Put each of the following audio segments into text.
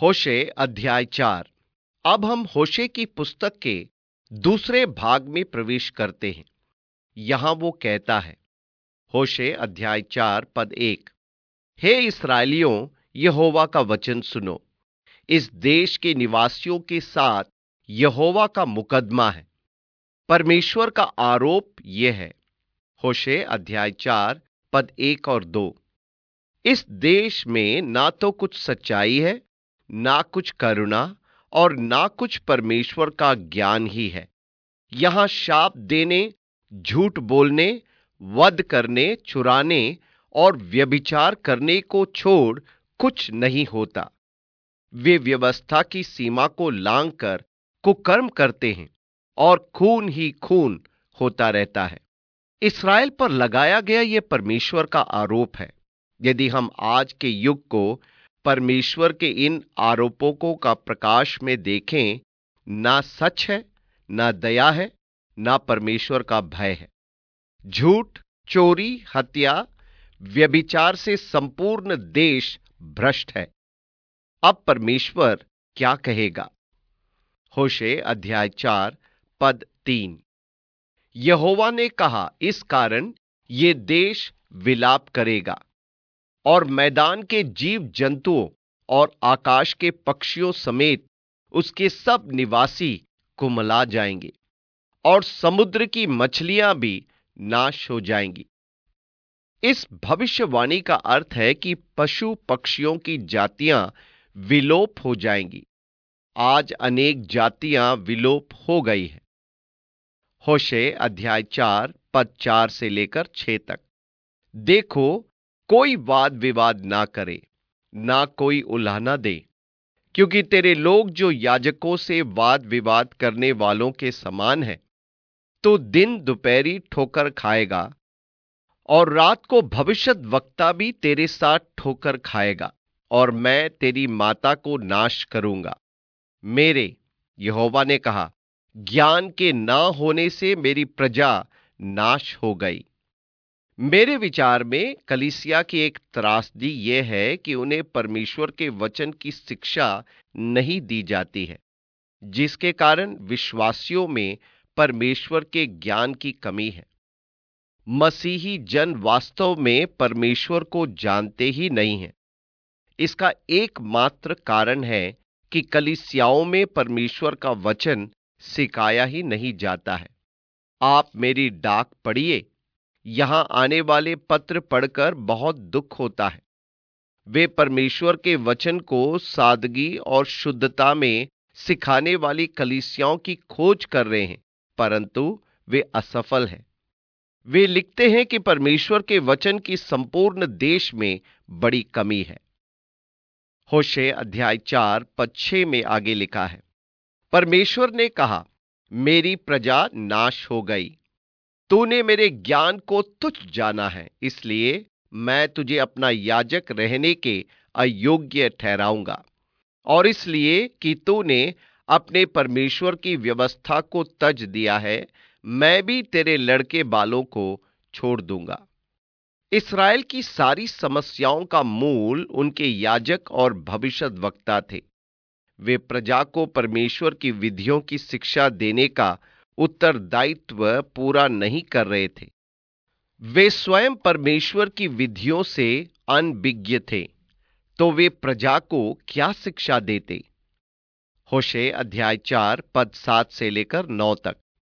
होशे अध्याय 4। अब हम होशे की पुस्तक के दूसरे भाग में प्रवेश करते हैं। यहां वो कहता है, होशे अध्याय 4 पद 1। हे इस्राएलियों, यहोवा का वचन सुनो। इस देश के निवासियों के साथ यहोवा का मुकदमा है। परमेश्वर का आरोप यह है। होशे अध्याय 4 पद 1 और 2। इस देश में ना तो कुछ सच्चाई है, ना कुछ करुणा और ना कुछ परमेश्वर का ज्ञान ही है। यहां शाप देने, झूठ बोलने, वध करने, चुराने और व्यभिचार करने को छोड़ कुछ नहीं होता। वे व्यवस्था की सीमा को लांघकर कुकर्म करते हैं और खून ही खून होता रहता है। इस्राएल पर लगाया गया यह परमेश्वर का आरोप है। यदि हम आज के युग को परमेश्वर के इन आरोपों को का प्रकाश में देखें, ना सच है, ना दया है, ना परमेश्वर का भय है। झूठ, चोरी, हत्या, व्यभिचार से संपूर्ण देश भ्रष्ट है। अब परमेश्वर क्या कहेगा? होशे अध्याय 4 पद 3। यहोवा ने कहा, इस कारण ये देश विलाप करेगा और मैदान के जीव जंतुओं और आकाश के पक्षियों समेत उसके सब निवासी कुमला जाएंगे और समुद्र की मछलियां भी नाश हो जाएंगी। इस भविष्यवाणी का अर्थ है कि पशु पक्षियों की जातियां विलोप हो जाएंगी। आज अनेक जातियां विलोप हो गई हैं। होशे अध्याय 4 पद 4 से लेकर 6 तक। देखो, कोई वाद विवाद ना करे, ना कोई उलाहना दे, क्योंकि तेरे लोग जो याजकों से वाद विवाद करने वालों के समान है, तो दिन दोपहरी ठोकर खाएगा और रात को भविष्यद् वक्ता भी तेरे साथ ठोकर खाएगा, और मैं तेरी माता को नाश करूंगा। मेरे यहोवा ने कहा, ज्ञान के ना होने से मेरी प्रजा नाश हो गई। मेरे विचार में कलीसिया की एक त्रासदी यह है कि उन्हें परमेश्वर के वचन की शिक्षा नहीं दी जाती है, जिसके कारण विश्वासियों में परमेश्वर के ज्ञान की कमी है। मसीही जन वास्तव में परमेश्वर को जानते ही नहीं हैं। इसका एकमात्र कारण है कि कलीसियाओं में परमेश्वर का वचन सिखाया ही नहीं जाता है। आप मेरी डाक पढ़िए। यहां आने वाले पत्र पढ़कर बहुत दुख होता है। वे परमेश्वर के वचन को सादगी और शुद्धता में सिखाने वाली कलीसियाओं की खोज कर रहे हैं, परंतु वे असफल हैं। वे लिखते हैं कि परमेश्वर के वचन की संपूर्ण देश में बड़ी कमी है। होशे अध्याय 4 पद 6 में आगे लिखा है, परमेश्वर ने कहा, मेरी प्रजा नाश हो गई। तूने मेरे ज्ञान को तुच्छ जाना है, इसलिए मैं तुझे अपना याजक रहने के अयोग्य ठहराऊंगा, और इसलिए कि तूने अपने परमेश्वर की व्यवस्था को तज दिया है, मैं भी तेरे लड़के बालों को छोड़ दूंगा। इस्राएल की सारी समस्याओं का मूल उनके याजक और भविष्यद्वक्ता थे। वे प्रजा को परमेश्वर की विधियों की शिक्षा देने का उत्तरदायित्व पूरा नहीं कर रहे थे। वे स्वयं परमेश्वर की विधियों से अनभिज्ञ थे, तो वे प्रजा को क्या शिक्षा देते? होशे अध्याय 4 पद 7 से लेकर 9 तक।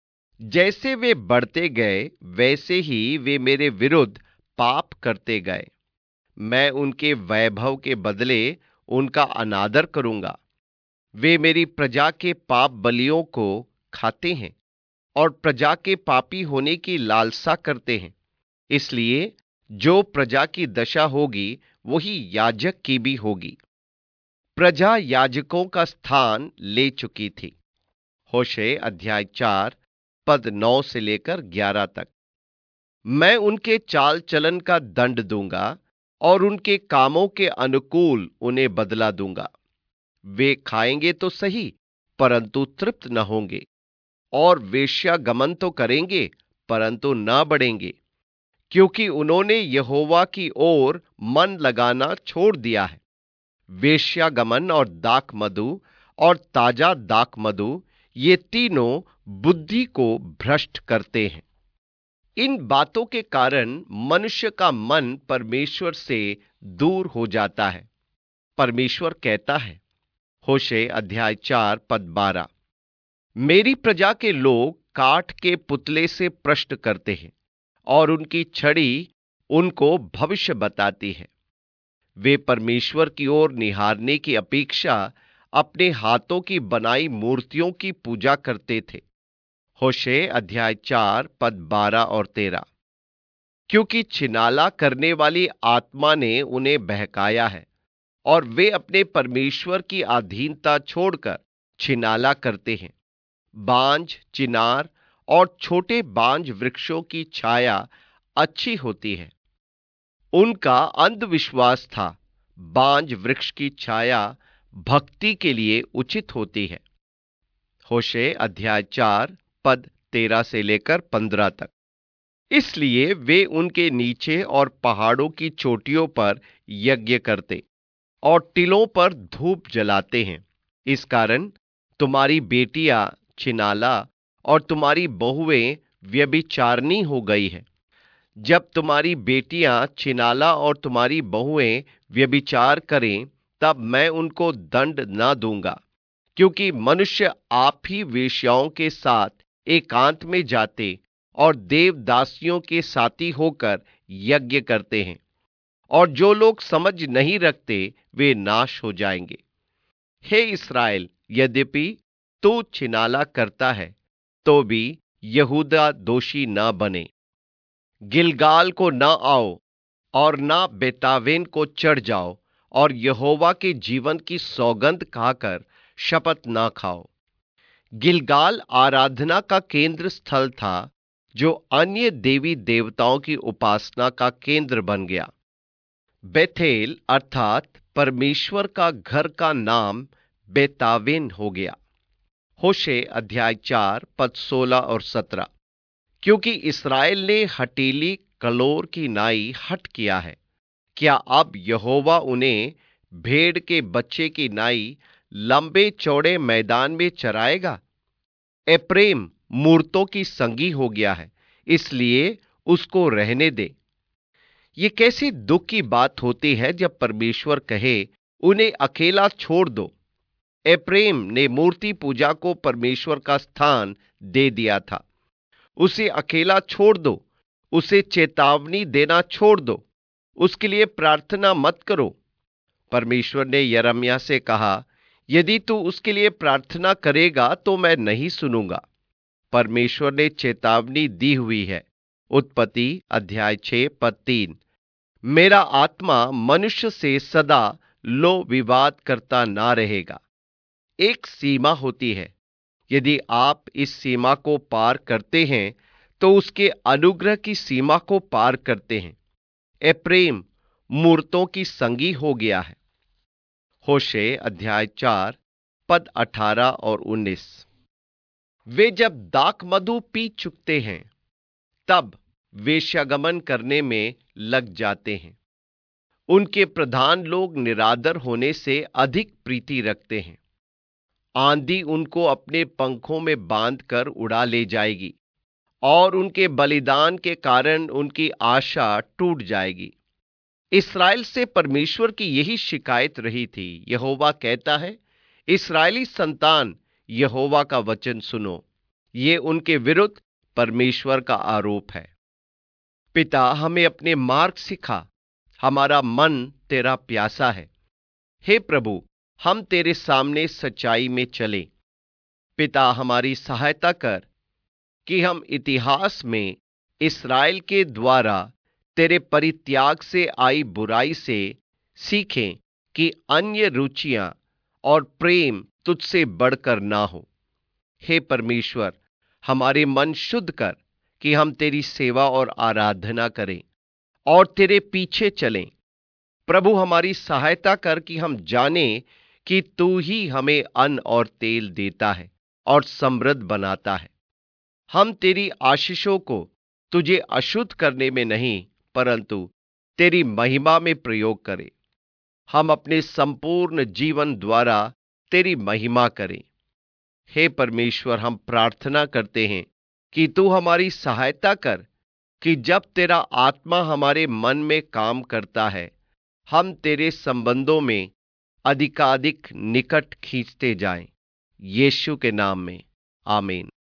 जैसे वे बढ़ते गए, वैसे ही वे मेरे विरुद्ध पाप करते गए। मैं उनके वैभव के बदले उनका अनादर करूंगा। वे मेरी प्रजा के पाप बलियों को खाते हैं और प्रजा के पापी होने की लालसा करते हैं। इसलिए जो प्रजा की दशा होगी, वही याजक की भी होगी। प्रजा याजकों का स्थान ले चुकी थी। होशे अध्याय 4 पद 9 से लेकर 11 तक। मैं उनके चाल चलन का दंड दूंगा और उनके कामों के अनुकूल उन्हें बदला दूंगा। वे खाएंगे तो सही, परंतु तृप्त न होंगे, और वेश्यागमन तो करेंगे, परंतु न बढ़ेंगे, क्योंकि उन्होंने यहोवा की ओर मन लगाना छोड़ दिया है। वेश्यागमन और दाखमधु और ताजा दाखमधु, ये तीनों बुद्धि को भ्रष्ट करते हैं। इन बातों के कारण मनुष्य का मन परमेश्वर से दूर हो जाता है। परमेश्वर कहता है, होशे अध्याय 4 पद 12, मेरी प्रजा के लोग काठ के पुतले से प्रश्न करते हैं और उनकी छड़ी उनको भविष्य बताती है। वे परमेश्वर की ओर निहारने की अपेक्षा अपने हाथों की बनाई मूर्तियों की पूजा करते थे। होशे अध्याय 4 पद 12 और 13, क्योंकि छिनाला करने वाली आत्मा ने उन्हें बहकाया है और वे अपने परमेश्वर की अधीनता छोड़कर छिनाला करते हैं। बांज, चिनार और छोटे बांज वृक्षों की छाया अच्छी होती है। उनका अंधविश्वास था, बांज वृक्ष की छाया भक्ति के लिए उचित होती है। होशे अध्याय 4 पद 13 से लेकर 15 तक। इसलिए वे उनके नीचे और पहाड़ों की चोटियों पर यज्ञ करते और टीलों पर धूप जलाते हैं। इस कारण तुम्हारी बेटियां छिनाला और तुम्हारी बहुएं व्यभिचारिणी हो गई है। जब तुम्हारी बेटियां छिनाला और तुम्हारी बहुएं व्यभिचार करें, तब मैं उनको दंड न दूंगा, क्योंकि मनुष्य आप ही वेश्याओं के साथ एकांत में जाते और देवदासियों के साथी होकर यज्ञ करते हैं, और जो लोग समझ नहीं रखते वे नाश हो जाएंगे। हे इस्राएल, यद्यपि तू छिनाला करता है, तो भी यहूदा दोषी न बने। गिलगाल को न आओ और न बेतावेन को चढ़ जाओ, और यहोवा के जीवन की सौगंध खाकर शपथ न खाओ। गिलगाल आराधना का केंद्र स्थल था, जो अन्य देवी देवताओं की उपासना का केंद्र बन गया। बेथेल अर्थात परमेश्वर का घर का नाम बेतावेन हो गया। होशे अध्याय 4 पद 16 और 17, क्योंकि इस्राएल ने हठीली कलोर की नाई हठ किया है, क्या अब यहोवा उन्हें भेड़ के बच्चे की नाई लंबे चौड़े मैदान में चराएगा? एप्रेम मूर्तों की संगी हो गया है, इसलिए उसको रहने दे। ये कैसी दुख की बात होती है जब परमेश्वर कहे, उन्हें अकेला छोड़ दो। एप्रेम ने मूर्ति पूजा को परमेश्वर का स्थान दे दिया था। उसे अकेला छोड़ दो, उसे चेतावनी देना छोड़ दो, उसके लिए प्रार्थना मत करो। परमेश्वर ने यिर्मयाह से कहा, यदि तू उसके लिए प्रार्थना करेगा तो मैं नहीं सुनूंगा। परमेश्वर ने चेतावनी दी हुई है। उत्पत्ति अध्याय 6 पद 3, मेरा आत्मा मनुष्य से सदा लो विवाद करता ना रहेगा। एक सीमा होती है, यदि आप इस सीमा को पार करते हैं तो उसके अनुग्रह की सीमा को पार करते हैं। एप्रेम मूर्तों की संगी हो गया है। होशे अध्याय 4 पद 18 और 19, वे जब दाखमधु पी चुकते हैं, तब वेश्यागमन करने में लग जाते हैं। उनके प्रधान लोग निरादर होने से अधिक प्रीति रखते हैं। आंधी उनको अपने पंखों में बांधकर उड़ा ले जाएगी, और उनके बलिदान के कारण उनकी आशा टूट जाएगी। इस्राएल से परमेश्वर की यही शिकायत रही थी। यहोवा कहता है, इस्राएली संतान, यहोवा का वचन सुनो। ये उनके विरुद्ध परमेश्वर का आरोप है। पिता, हमें अपने मार्ग सिखा, हमारा मन तेरा प्यासा है। हे प्रभु, हम तेरे सामने सच्चाई में चलें। पिता, हमारी सहायता कर कि हम इतिहास में इस्राएल के द्वारा तेरे परित्याग से आई बुराई से सीखें कि अन्य रुचियां और प्रेम तुझसे बढ़कर ना हो। हे परमेश्वर, हमारे मन शुद्ध कर कि हम तेरी सेवा और आराधना करें और तेरे पीछे चलें। प्रभु, हमारी सहायता कर कि हम जानें कि तू ही हमें अन्न और तेल देता है और समृद्ध बनाता है। हम तेरी आशीषों को तुझे अशुद्ध करने में नहीं, परंतु तेरी महिमा में प्रयोग करें। हम अपने संपूर्ण जीवन द्वारा तेरी महिमा करें। हे परमेश्वर, हम प्रार्थना करते हैं कि तू हमारी सहायता कर कि जब तेरा आत्मा हमारे मन में काम करता है, हम तेरे संबंधों में अधिकाधिक निकट खींचते जाएं। यीशु के नाम में, आमीन।